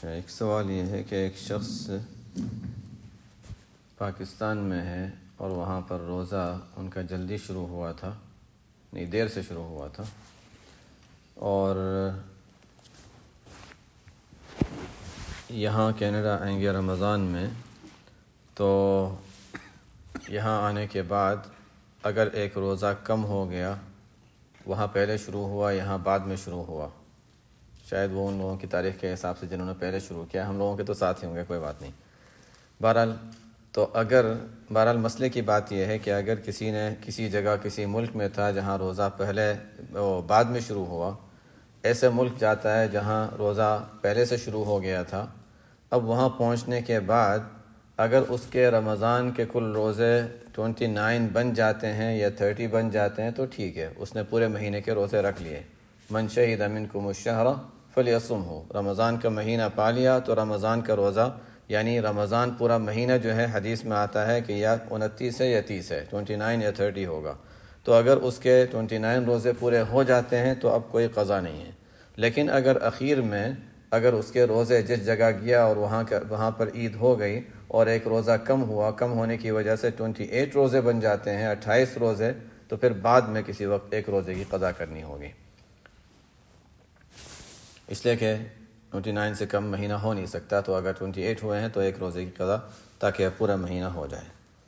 اچھا، ایک سوال یہ ہے کہ ایک شخص پاکستان میں ہے اور وہاں پر روزہ ان کا جلدی شروع ہوا تھا، نہیں دیر سے شروع ہوا تھا، اور یہاں کینیڈا آئیں گے رمضان میں، تو یہاں آنے کے بعد اگر ایک روزہ کم ہو گیا، وہاں پہلے شروع ہوا یہاں بعد میں شروع ہوا، شاید وہ ان لوگوں کی تاریخ کے حساب سے جنہوں نے پہلے شروع کیا، ہم لوگوں کے تو ساتھ ہی ہوں گے، کوئی بات نہیں۔ بہرحال مسئلے کی بات یہ ہے کہ اگر کسی نے کسی جگہ کسی ملک میں تھا جہاں روزہ پہلے بعد میں شروع ہوا، ایسے ملک جاتا ہے جہاں روزہ پہلے سے شروع ہو گیا تھا، اب وہاں پہنچنے کے بعد اگر اس کے رمضان کے کل روزے 29 بن جاتے ہیں یا 30 بن جاتے ہیں تو ٹھیک ہے، اس نے پورے مہینے کے روزے رکھ لیے۔ من شہد منکم الشہر فلیصمہ، رمضان کا مہینہ پا لیا تو رمضان کا روزہ، یعنی رمضان پورا مہینہ جو ہے حدیث میں آتا ہے کہ یا 29 ہے یا 30 ہے، 29 یا 30 ہوگا، تو اگر اس کے 29 روزے پورے ہو جاتے ہیں تو اب کوئی قضا نہیں ہے۔ لیکن اگر اخیر میں اگر اس کے روزے جس جگہ گیا اور وہاں پر عید ہو گئی اور ایک روزہ کم ہوا، کم ہونے کی وجہ سے 28 روزے بن جاتے ہیں، 28 روزے، تو پھر بعد میں کسی وقت ایک روزے کی قضا کرنی ہوگی، اس لیے کہ 29 سے کم مہینہ ہو نہیں سکتا، تو اگر 28 ہوئے ہیں تو ایک روزے کی قضا، تاکہ پورا مہینہ ہو جائے۔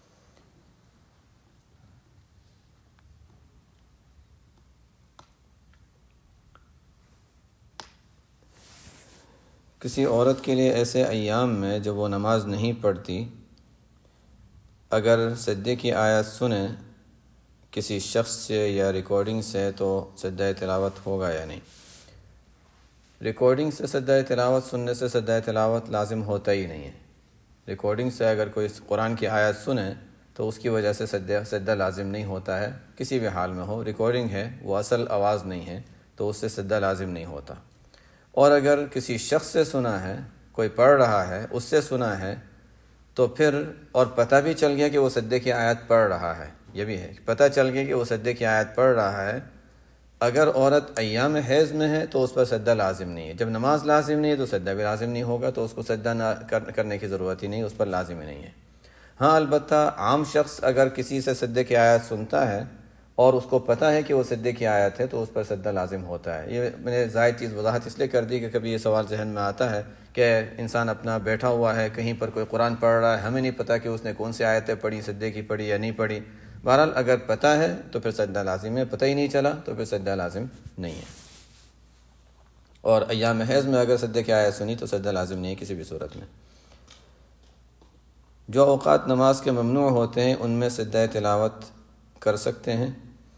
کسی عورت کے لیے ایسے ایام میں جب وہ نماز نہیں پڑھتی، اگر سجدے کی آیت سنے کسی شخص سے یا ریکارڈنگ سے تو سجدہ تلاوت ہوگا یا نہیں؟ ریکارڈنگ سے سجدہ تلاوت سننے سے سجدہ تلاوت لازم ہوتا ہی نہیں ہے۔ ریکارڈنگ سے اگر کوئی قرآن کی آیت سنے تو اس کی وجہ سے سجدہ لازم نہیں ہوتا ہے، کسی بھی حال میں ہو، ریکارڈنگ ہے، وہ اصل آواز نہیں ہے، تو اس سے سجدہ لازم نہیں ہوتا۔ اور اگر کسی شخص سے سنا ہے، کوئی پڑھ رہا ہے، اس سے سنا ہے، تو پھر اور پتہ بھی چل گیا کہ وہ سجدے کی آیت پڑھ رہا ہے، یہ بھی ہے، پتہ چل گیا کہ وہ سجدے کی آیت پڑھ رہا ہے، اگر عورت ایام حیض میں ہے تو اس پر سجدہ لازم نہیں ہے، جب نماز لازم نہیں ہے تو سجدہ بھی لازم نہیں ہوگا، تو اس کو سجدہ نہ کرنے کی ضرورت ہی نہیں، اس پر لازم ہی نہیں ہے۔ ہاں البتہ عام شخص اگر کسی سے سجدے کی آیت سنتا ہے اور اس کو پتہ ہے کہ وہ سجدے کی آیت ہے تو اس پر سجدہ لازم ہوتا ہے۔ یہ میں نے زائد چیز وضاحت اس لیے کر دی کہ کبھی یہ سوال ذہن میں آتا ہے کہ انسان اپنا بیٹھا ہوا ہے، کہیں پر کوئی قرآن پڑھ رہا ہے، ہمیں نہیں پتہ کہ اس نے کون سی آیتیں پڑھی، سجدے کی پڑھی یا نہیں پڑھی۔ بہرحال اگر پتہ ہے تو پھر سجدہ لازم ہے، پتہ ہی نہیں چلا تو پھر سجدہ لازم نہیں ہے۔ اور ایام حیض میں اگر سجدے کی آیت سنی تو سجدہ لازم نہیں ہے کسی بھی صورت میں۔ جو اوقات نماز کے ممنوع ہوتے ہیں ان میں سجدہ تلاوت کر سکتے ہیں؟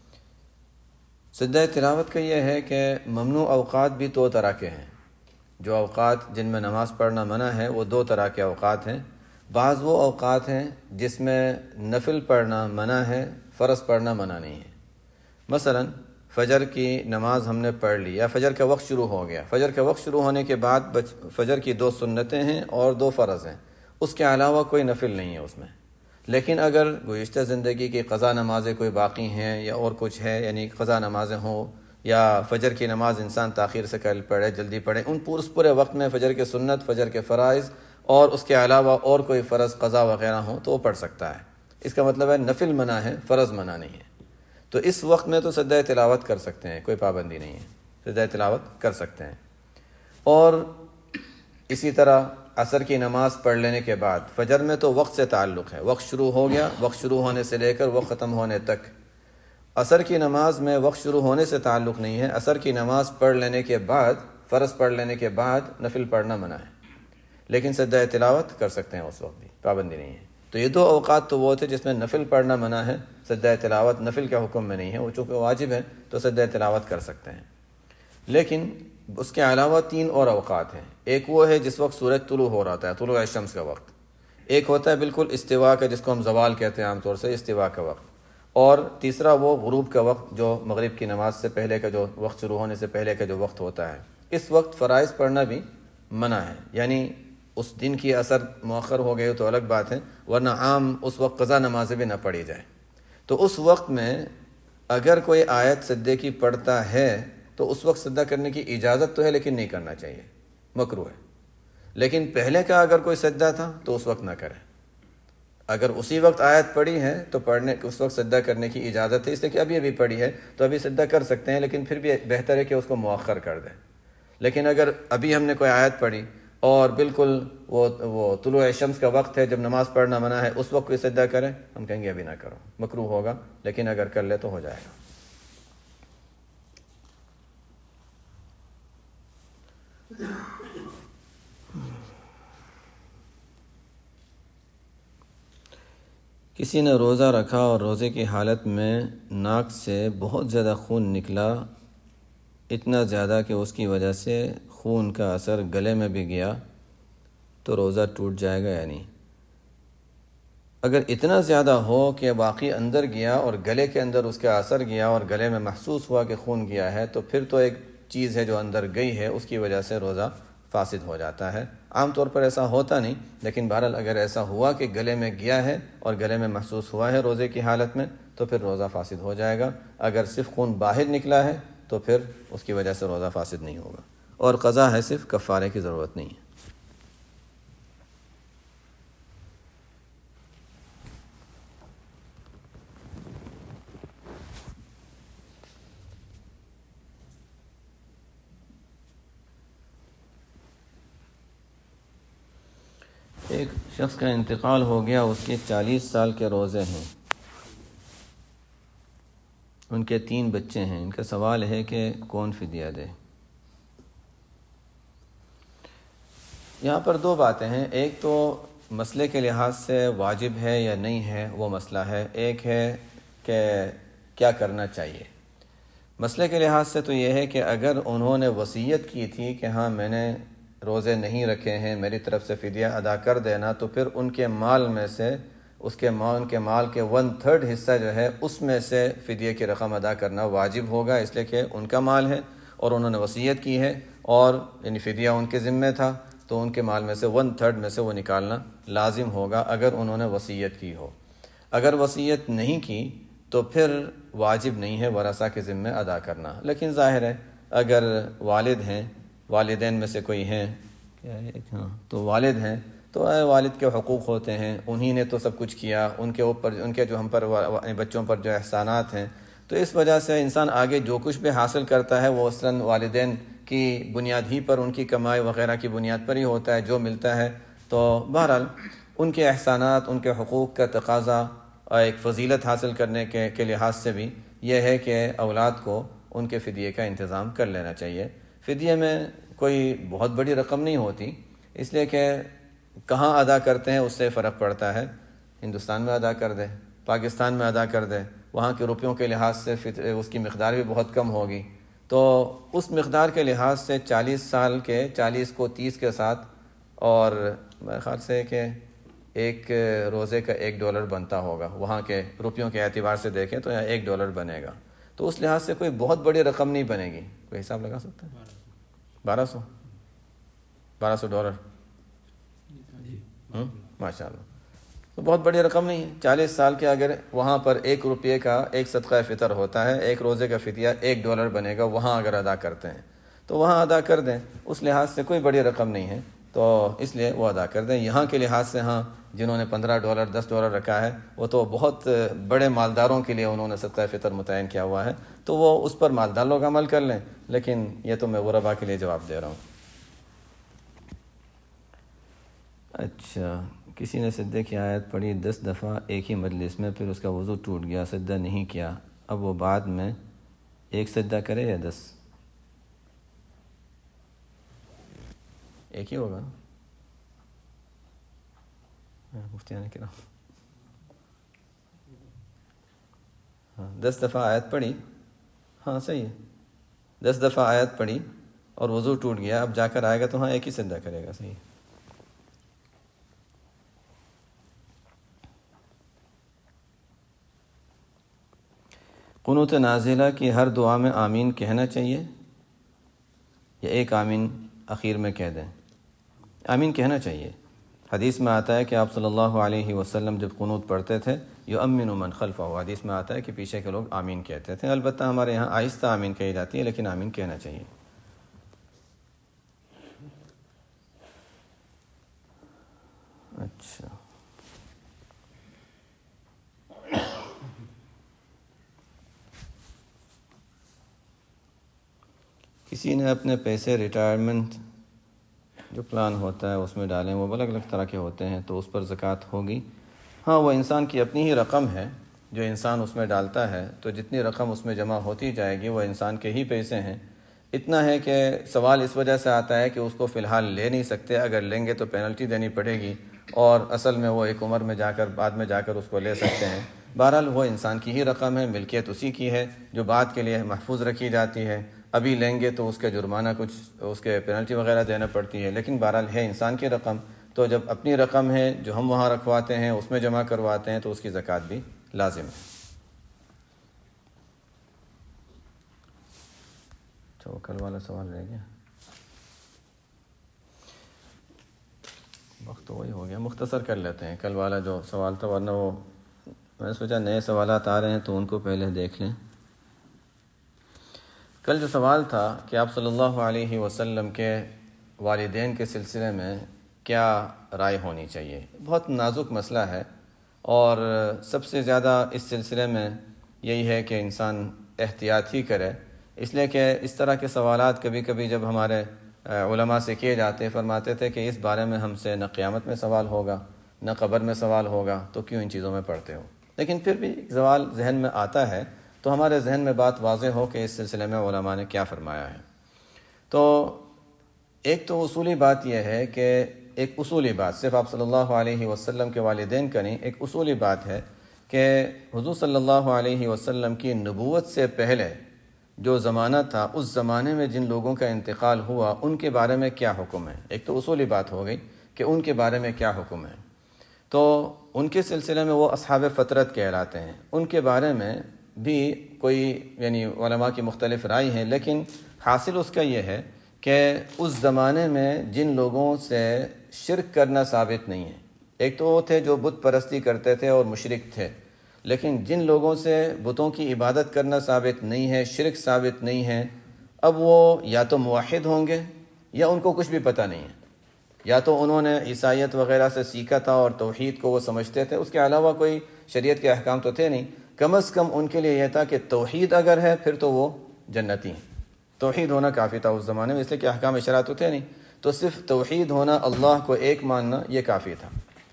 سجدہ تلاوت کا یہ ہے کہ ممنوع اوقات بھی دو طرح کے ہیں۔ جو اوقات جن میں نماز پڑھنا منع ہے وہ دو طرح کے اوقات ہیں۔ بعض وہ اوقات ہیں جس میں نفل پڑھنا منع ہے، فرض پڑھنا منع نہیں ہے۔ مثلا فجر کی نماز ہم نے پڑھ لی یا فجر کا وقت شروع ہو گیا، فجر کا وقت شروع ہونے کے بعد فجر کی 2 سنتیں ہیں اور 2 فرض ہیں، اس کے علاوہ کوئی نفل نہیں ہے اس میں۔ لیکن اگر گزشتہ زندگی کی قضا نمازیں کوئی باقی ہیں یا اور کچھ ہے، یعنی قضا نمازیں ہوں یا فجر کی نماز انسان تاخیر سے کل پڑھے، جلدی پڑھے، ان پورے وقت میں فجر کے سنت، فجر کے فرائض اور اس کے علاوہ اور کوئی فرض قضا وغیرہ ہوں تو وہ پڑھ سکتا ہے۔ اس کا مطلب ہے نفل منع ہے، فرض منع نہیں ہے۔ تو اس وقت میں تو سجدہ تلاوت کر سکتے ہیں، کوئی پابندی نہیں ہے، سجدہ تلاوت کر سکتے ہیں۔ اور اسی طرح عصر کی نماز پڑھ لینے کے بعد فجر میں تو وقت سے تعلق ہے، وقت شروع ہو گیا، وقت شروع ہونے سے لے کر وقت ختم ہونے تک۔ عصر کی نماز میں وقت شروع ہونے سے تعلق نہیں ہے، عصر کی نماز پڑھ لینے کے بعد، فرض پڑھ لینے کے بعد نفل پڑھنا منع ہے، لیکن سجدہ تلاوت کر سکتے ہیں، اس وقت بھی پابندی نہیں ہے۔ تو یہ 2 اوقات تو وہ تھے جس میں نفل پڑھنا منع ہے، سجدہ تلاوت نفل کے حکم میں نہیں ہے، وہ چونکہ واجب ہے تو سجدہ تلاوت کر سکتے ہیں۔ لیکن اس کے علاوہ 3 اور اوقات ہیں۔ ایک وہ ہے جس وقت سورج طلوع ہو رہا ہے، طلوع الشمس کا وقت۔ ایک ہوتا ہے بالکل استوا کا، جس کو ہم زوال کہتے ہیں عام طور سے، استوا کا وقت۔ اور تیسرا وہ غروب کا وقت، جو مغرب کی نماز سے پہلے کا جو وقت شروع ہونے سے پہلے کا جو وقت ہوتا ہے۔ اس وقت فرائض پڑھنا بھی منع ہے، یعنی اس دن کی اثر مؤخر ہو گئی تو الگ بات ہے، ورنہ عام اس وقت قضا نمازیں بھی نہ پڑھی جائے۔ تو اس وقت میں اگر کوئی آیت سجدے کی پڑھتا ہے تو اس وقت سجدہ کرنے کی اجازت تو ہے لیکن نہیں کرنا چاہیے، مکروہ ہے۔ لیکن پہلے کا اگر کوئی سجدہ تھا تو اس وقت نہ کرے۔ اگر اسی وقت آیت پڑھی ہے تو پڑھنے اس وقت سجدہ کرنے کی اجازت ہے، اس لیے کہ ابھی پڑھی ہے تو ابھی سجدہ کر سکتے ہیں، لیکن پھر بھی بہتر ہے کہ اس کو مؤخر کر دیں۔ لیکن اگر ابھی ہم نے کوئی آیت پڑھی اور بالکل وہ طلوع شمس کا وقت ہے جب نماز پڑھنا منع ہے، اس وقت کوئی سجدہ کرے، ہم کہیں گے ابھی نہ کرو، مکروہ ہوگا، لیکن اگر کر لے تو ہو جائے گا۔ کسی نے روزہ رکھا اور روزے کی حالت میں ناک سے بہت زیادہ خون نکلا، اتنا زیادہ کہ اس کی وجہ سے خون کا اثر گلے میں بھی گیا، تو روزہ ٹوٹ جائے گا یا نہیں؟ اگر اتنا زیادہ ہو کہ باقی اندر گیا اور گلے کے اندر اس کا اثر گیا اور گلے میں محسوس ہوا کہ خون گیا ہے، تو پھر تو ایک چیز ہے جو اندر گئی ہے، اس کی وجہ سے روزہ فاسد ہو جاتا ہے۔ عام طور پر ایسا ہوتا نہیں، لیکن بہرحال اگر ایسا ہوا کہ گلے میں گیا ہے اور گلے میں محسوس ہوا ہے روزے کی حالت میں، تو پھر روزہ فاسد ہو جائے گا۔ اگر صرف خون باہر نکلا ہے تو پھر اس کی وجہ سے روزہ فاسد نہیں ہوگا، اور قضا ہے، صرف کفارے کی ضرورت نہیں ہے۔ ایک شخص کا انتقال ہو گیا، اس کے 40 سال کے روزے ہیں، ان کے 3 بچے ہیں، ان کا سوال ہے کہ کون فدیہ دے؟ یہاں پر 2 باتیں ہیں، ایک تو مسئلے کے لحاظ سے واجب ہے یا نہیں ہے وہ مسئلہ ہے، ایک ہے کہ کیا کرنا چاہیے۔ مسئلے کے لحاظ سے تو یہ ہے کہ اگر انہوں نے وصیت کی تھی کہ ہاں میں نے روزے نہیں رکھے ہیں، میری طرف سے فدیہ ادا کر دینا، تو پھر ان کے مال میں سے ان کے مال کے 1/3 حصہ جو ہے اس میں سے فدیہ کی رقم ادا کرنا واجب ہوگا، اس لیے کہ ان کا مال ہے اور انہوں نے وصیت کی ہے، اور یعنی فدیہ ان کے ذمہ تھا، تو ان کے مال میں سے 1/3 میں سے وہ نکالنا لازم ہوگا اگر انہوں نے وصیت کی ہو۔ اگر وصیت نہیں کی تو پھر واجب نہیں ہے ورثہ کے ذمہ ادا کرنا، لیکن ظاہر ہے اگر والد ہیں، والدین میں سے کوئی ہیں، تو والد ہیں تو والد کے حقوق ہوتے ہیں، انہی نے تو سب کچھ کیا، ان کے اوپر ان کے جو ہم پر بچوں پر جو احسانات ہیں، تو اس وجہ سے انسان آگے جو کچھ بھی حاصل کرتا ہے وہ اصلاً والدین کی بنیاد ہی پر، ان کی کمائی وغیرہ کی بنیاد پر ہی ہوتا ہے جو ملتا ہے۔ تو بہرحال ان کے احسانات، ان کے حقوق کا تقاضا اور ایک فضیلت حاصل کرنے کے لحاظ سے بھی یہ ہے کہ اولاد کو ان کے فدیے کا انتظام کر لینا چاہیے۔ فدیے میں کوئی بہت بڑی رقم نہیں ہوتی، اس لیے کہ کہاں ادا کرتے ہیں اس سے فرق پڑتا ہے۔ ہندوستان میں ادا کر دے، پاکستان میں ادا کر دے، وہاں کے روپیوں کے لحاظ سے اس کی مقدار بھی بہت کم ہوگی، تو اس مقدار کے لحاظ سے 40 سال کے 40 کو 30 کے ساتھ، اور میرے خیال سے کہ ایک روزے کا $1 بنتا ہوگا، وہاں کے روپیوں کے اعتبار سے دیکھیں تو یہاں $1 بنے گا، تو اس لحاظ سے کوئی بہت بڑی رقم نہیں بنے گی۔ کوئی حساب لگا سکتا ہے؟ $1200 ماشاء اللہ، تو بہت بڑی رقم نہیں ہے۔ 40 سال کے اگر وہاں پر $1 کا ایک صدقہ فطر ہوتا ہے، ایک روزے کا فدیہ $1 بنے گا، وہاں اگر ادا کرتے ہیں تو وہاں ادا کر دیں، اس لحاظ سے کوئی بڑی رقم نہیں ہے، تو اس لیے وہ ادا کر دیں۔ یہاں کے لحاظ سے ہاں، جنہوں نے $15 $10 رکھا ہے وہ تو بہت بڑے مالداروں کے لیے انہوں نے صدقہ فطر متعین کیا ہوا ہے، تو وہ اس پر مالدار لوگ عمل کر لیں، لیکن یہ تو میں غربا کے لیے جواب دے رہا ہوں۔ اچھا، کسی نے سجدے کی آیت پڑھی 10 دفعہ ایک ہی مجلس میں، پھر اس کا وضو ٹوٹ گیا، سجدہ نہیں کیا، اب وہ بعد میں ایک سجدہ کرے یا 10؟ ایک ہی ہوگا مفتیان کرام۔ ہاں 10 دفعہ آیت پڑھی، ہاں صحیح ہے، 10 دفعہ آیت پڑھی اور وضو ٹوٹ گیا، اب جا کر آئے گا تو ہاں ایک ہی سجدہ کرے گا، صحیح ہے۔ قنوت نازلہ کی ہر دعا میں آمین کہنا چاہیے یا ایک آمین اخیر میں کہہ دیں؟ آمین کہنا چاہیے۔ حدیث میں آتا ہے کہ آپ صلی اللہ علیہ وسلم جب قنوت پڑھتے تھے، یؤمن من خلفہ، حدیث میں آتا ہے کہ پیچھے کے لوگ آمین کہتے تھے۔ البتہ ہمارے یہاں آہستہ آمین کہی جاتی ہے، لیکن آمین کہنا چاہیے۔ اچھا، کسی نے اپنے پیسے ریٹائرمنٹ جو پلان ہوتا ہے اس میں ڈالیں، وہ الگ الگ طرح کے ہوتے ہیں، تو اس پر زکوٰۃ ہوگی؟ ہاں، وہ انسان کی اپنی ہی رقم ہے جو انسان اس میں ڈالتا ہے، تو جتنی رقم اس میں جمع ہوتی جائے گی وہ انسان کے ہی پیسے ہیں۔ اتنا ہے کہ سوال اس وجہ سے آتا ہے کہ اس کو فی الحال لے نہیں سکتے، اگر لیں گے تو پینلٹی دینی پڑے گی، اور اصل میں وہ ایک عمر میں جا کر بعد میں جا کر اس کو لے سکتے ہیں۔ بہرحال وہ انسان کی ہی رقم ہے، ملکیت اسی کی ہے جو بعد کے لیے محفوظ رکھی جاتی ہے۔ ابھی لیں گے تو اس کا جرمانہ کچھ اس کے پینلٹی وغیرہ دینا پڑتی ہے، لیکن بہرحال ہے انسان کی رقم، تو جب اپنی رقم ہے جو ہم وہاں رکھواتے ہیں اس میں جمع کرواتے ہیں تو اس کی زکوٰۃ بھی لازم ہے۔ تو کل والا سوال رہ گیا، وقت تو وہی ہو گیا، مختصر کر لیتے ہیں کل والا جو سوال تھا، ورنہ وہ میں نے سوچا نئے سوالات آ رہے ہیں تو ان کو پہلے دیکھ لیں۔ کل جو سوال تھا کہ آپ صلی اللہ علیہ وسلم کے والدین کے سلسلے میں کیا رائے ہونی چاہیے، بہت نازک مسئلہ ہے، اور سب سے زیادہ اس سلسلے میں یہی ہے کہ انسان احتیاط ہی کرے، اس لیے کہ اس طرح کے سوالات کبھی کبھی جب ہمارے علماء سے کیے جاتے، فرماتے تھے کہ اس بارے میں ہم سے نہ قیامت میں سوال ہوگا نہ قبر میں سوال ہوگا، تو کیوں ان چیزوں میں پڑھتے ہو؟ لیکن پھر بھی سوال ذہن میں آتا ہے تو ہمارے ذہن میں بات واضح ہو کہ اس سلسلے میں علماء نے کیا فرمایا ہے۔ تو ایک تو اصولی بات یہ ہے کہ ایک اصولی بات صرف آپ صلی اللہ علیہ وسلم کے والدین کا نہیں، ایک اصولی بات ہے کہ حضور صلی اللہ علیہ وسلم کی نبوت سے پہلے جو زمانہ تھا، اس زمانے میں جن لوگوں کا انتقال ہوا ان کے بارے میں کیا حکم ہے۔ ایک تو اصولی بات ہو گئی کہ ان کے بارے میں کیا حکم ہے، تو ان کے سلسلے میں وہ اصحاب فطرت کہلاتے ہیں، ان کے بارے میں بھی کوئی علماء کی مختلف رائے ہیں، لیکن حاصل اس کا یہ ہے کہ اس زمانے میں جن لوگوں سے شرک کرنا ثابت نہیں ہے، ایک تو وہ تھے جو بت پرستی کرتے تھے اور مشرک تھے، لیکن جن لوگوں سے بتوں کی عبادت کرنا ثابت نہیں ہے، شرک ثابت نہیں ہے، اب وہ یا تو موحد ہوں گے یا ان کو کچھ بھی پتہ نہیں ہے، یا تو انہوں نے عیسائیت وغیرہ سے سیکھا تھا اور توحید کو وہ سمجھتے تھے، اس کے علاوہ کوئی شریعت کے احکام تو تھے نہیں، کم از کم ان کے لیے یہ تھا کہ توحید اگر ہے پھر تو وہ جنتی ہیں، توحید ہونا کافی تھا اس زمانے میں، اس لیے کہ احکام شرع تو تھے نہیں، تو صرف توحید ہونا، اللہ کو ایک ماننا، یہ کافی تھا۔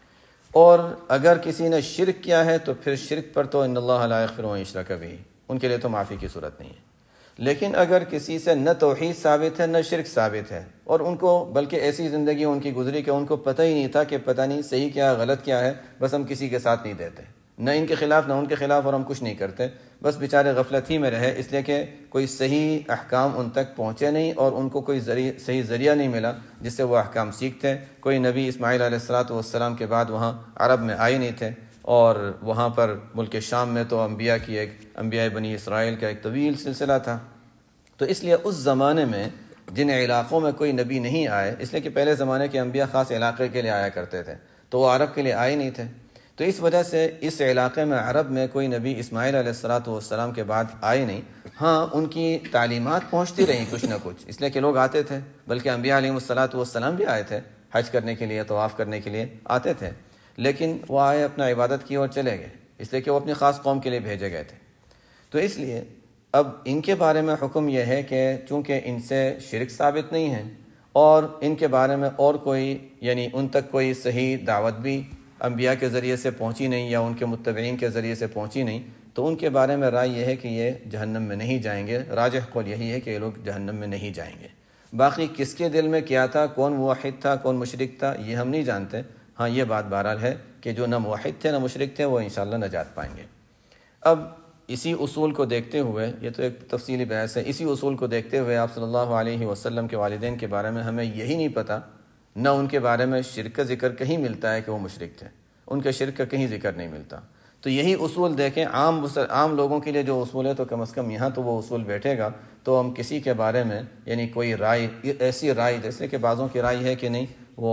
اور اگر کسی نے شرک کیا ہے تو پھر شرک پر تو ان اللہ لا یغفر ان یشرک بہ، ان کے لیے تو معافی کی صورت نہیں ہے۔ لیکن اگر کسی سے نہ توحید ثابت ہے نہ شرک ثابت ہے، اور ان کو بلکہ ایسی زندگی ان کی گزری کہ ان کو پتہ ہی نہیں تھا کہ پتہ نہیں صحیح کیا غلط کیا ہے، بس ہم کسی کے ساتھ نہیں دیتے، نہ ان کے خلاف نہ ان کے خلاف، اور ہم کچھ نہیں کرتے، بس بیچارے غفلت ہی میں رہے، اس لیے کہ کوئی صحیح احکام ان تک پہنچے نہیں، اور ان کو کوئی صحیح ذریعہ نہیں ملا جس سے وہ احکام سیکھتے۔ کوئی نبی اسماعیل علیہ السلام کے بعد وہاں عرب میں آئے نہیں تھے، اور وہاں پر ملک شام میں تو انبیاء بنی اسرائیل کا ایک طویل سلسلہ تھا، تو اس لیے اس زمانے میں جن علاقوں میں کوئی نبی نہیں آئے، اس لیے کہ پہلے زمانے کے انبیاء خاص علاقے کے لیے آیا کرتے تھے، تو وہ عرب کے لیے آئے نہیں تھے، تو اس وجہ سے اس علاقے میں عرب میں کوئی نبی اسماعیل علیہ السلام کے بعد آئے نہیں۔ ہاں، ان کی تعلیمات پہنچتی رہیں کچھ نہ کچھ، اس لیے کہ لوگ آتے تھے، بلکہ انبیاء علیہ السلام بھی آئے تھے، حج کرنے کے لیے، طواف کرنے کے لیے آتے تھے، لیکن وہ آئے، اپنا عبادت کی اور چلے گئے، اس لیے کہ وہ اپنی خاص قوم کے لیے بھیجے گئے تھے۔ تو اس لیے اب ان کے بارے میں حکم یہ ہے کہ چونکہ ان سے شرک ثابت نہیں ہے، اور ان کے بارے میں اور کوئی ان تک کوئی صحیح دعوت بھی انبیاء کے ذریعے سے پہنچی نہیں یا ان کے متبعین کے ذریعے سے پہنچی نہیں، تو ان کے بارے میں رائے یہ ہے کہ یہ جہنم میں نہیں جائیں گے۔ راجح قول یہی ہے کہ یہ لوگ جہنم میں نہیں جائیں گے۔ باقی کس کے دل میں کیا تھا، کون موحد تھا کون مشرک تھا، یہ ہم نہیں جانتے۔ ہاں، یہ بات بہرحال ہے کہ جو نہ موحد تھے نہ مشرک تھے وہ انشاءاللہ نجات پائیں گے۔ اب اسی اصول کو دیکھتے ہوئے، یہ تو ایک تفصیلی بحث ہے، اسی اصول کو دیکھتے ہوئے آپ صلی اللہ علیہ وسلم کے والدین کے بارے میں ہمیں یہی نہیں پتہ، نہ ان کے بارے میں شرک کا ذکر کہیں ملتا ہے کہ وہ مشرک تھے، ان کے شرک کا کہیں ذکر نہیں ملتا۔ تو یہی اصول دیکھیں، عام لوگوں کے لیے جو اصول ہے، تو کم از کم یہاں تو وہ اصول بیٹھے گا، تو ہم کسی کے بارے میں کوئی رائے، ایسی رائے جیسے کہ بعضوں کی رائے ہے کہ نہیں وہ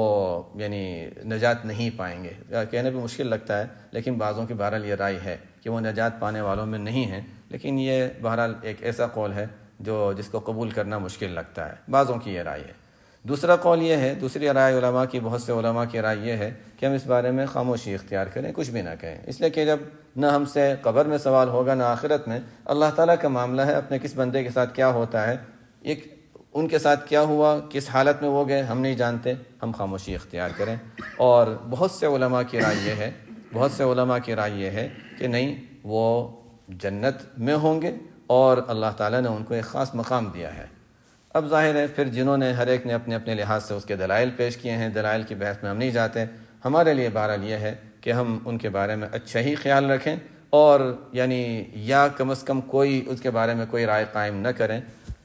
نجات نہیں پائیں گے، کہنے بھی مشکل لگتا ہے، لیکن بعضوں کی بہرحال یہ رائے ہے کہ وہ نجات پانے والوں میں نہیں ہیں، لیکن یہ بہرحال ایک ایسا قول ہے جس کو قبول کرنا مشکل لگتا ہے، بعضوں کی یہ رائے ہے۔ دوسرا قول یہ ہے، دوسری رائے علماء کی، بہت سے علماء کی رائے یہ ہے کہ ہم اس بارے میں خاموشی اختیار کریں، کچھ بھی نہ کہیں، اس لیے کہ جب نہ ہم سے قبر میں سوال ہوگا نہ آخرت میں، اللہ تعالیٰ کا معاملہ ہے، اپنے کس بندے کے ساتھ کیا ہوتا ہے، ایک ان کے ساتھ کیا ہوا، کس حالت میں وہ گئے، ہم نہیں جانتے، ہم خاموشی اختیار کریں۔ اور بہت سے علماء کی رائے یہ ہے، بہت سے علماء کی رائے یہ ہے کہ نہیں، وہ جنت میں ہوں گے اور اللہ تعالیٰ نے ان کو ایک خاص مقام دیا ہے۔ اب ظاہر ہے پھر جنہوں نے ہر ایک نے اپنے اپنے لحاظ سے اس کے دلائل پیش کیے ہیں، دلائل کی بحث میں ہم نہیں جاتے، ہمارے لیے بہرحال یہ ہے کہ ہم ان کے بارے میں اچھا ہی خیال رکھیں، اور یعنی یا کم از کم کوئی اس کے بارے میں کوئی رائے قائم نہ کریں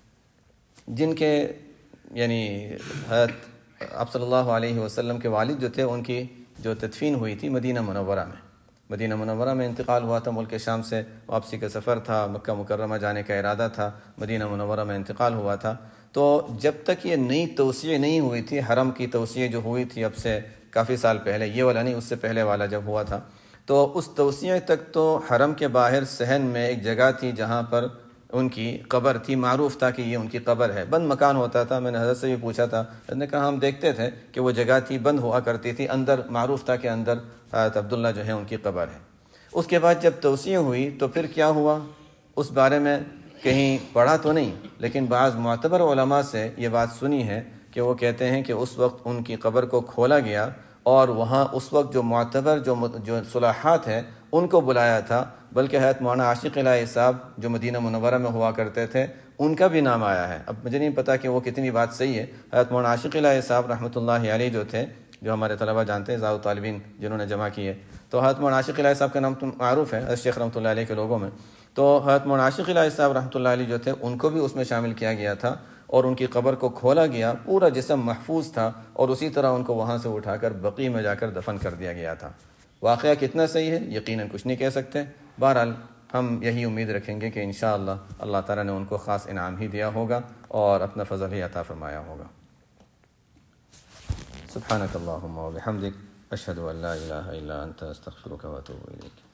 جن کے یعنی حضرت آپ صلی اللہ علیہ وسلم کے والد جو تھے، ان کی جو تدفین ہوئی تھی مدینہ منورہ میں، مدینہ منورہ میں انتقال ہوا تھا، ملک شام سے واپسی کا سفر تھا، مکہ مکرمہ جانے کا ارادہ تھا، مدینہ منورہ میں انتقال ہوا تھا۔ تو جب تک یہ نئی توسیع نہیں ہوئی تھی، حرم کی توسیع جو ہوئی تھی اب سے کافی سال پہلے، یہ والا نہیں، اس سے پہلے والا جب ہوا تھا، تو اس توسیع تک تو حرم کے باہر صحن میں ایک جگہ تھی جہاں پر ان کی قبر تھی، معروف تھا کہ یہ ان کی قبر ہے، بند مکان ہوتا تھا۔ میں نے حضرت سے بھی پوچھا تھا، حضرت نے کہا ہم دیکھتے تھے کہ وہ جگہ تھی، بند ہوا کرتی تھی، اندر معروف تھا کہ اندر حضرت عبداللہ جو ہے ان کی قبر ہے۔ اس کے بعد جب توسیع ہوئی تو پھر کیا ہوا، اس بارے میں کہیں پڑھا تو نہیں، لیکن بعض معتبر علماء سے یہ بات سنی ہے کہ وہ کہتے ہیں کہ اس وقت ان کی قبر کو کھولا گیا، اور وہاں اس وقت جو معتبر جو صلاحات ہیں ان کو بلایا تھا، بلکہ حضرت مولانا عاشق الہی صاحب جو مدینہ منورہ میں ہوا کرتے تھے ان کا بھی نام آیا ہے۔ اب مجھے نہیں پتا کہ وہ کتنی بات صحیح ہے۔ حضرت مولانا عاشق الہی صاحب رحمۃ اللہ علیہ جو تھے، جو ہمارے طلبہ جانتے ہیں، زاؤ طالبین جنہوں نے جمع کیے، تو حضرت مولانا عاشق الہی صاحب کا نام تو معروف ہے حضرت شیخ رحمۃ اللہ علیہ کے لوگوں میں، تو حضرت مولانا عاشق الہی صاحب رحمۃ اللہ علیہ جو تھے ان کو بھی اس میں شامل کیا گیا تھا، اور ان کی قبر کو کھولا گیا، پورا جسم محفوظ تھا، اور اسی طرح ان کو وہاں سے اٹھا کر بقیع میں جا کر دفن کر دیا گیا تھا۔ واقعہ کتنا صحیح ہے یقیناً کچھ نہیں کہہ سکتے، بہرحال ہم یہی امید رکھیں گے کہ انشاءاللہ اللہ تعالیٰ نے ان کو خاص انعام ہی دیا ہوگا اور اپنا فضل ہی عطا فرمایا ہوگا۔ سبحانک اللہم و بحمدک، اشہد ان لا الہ الا انت، استغفرک و اتوب الیک۔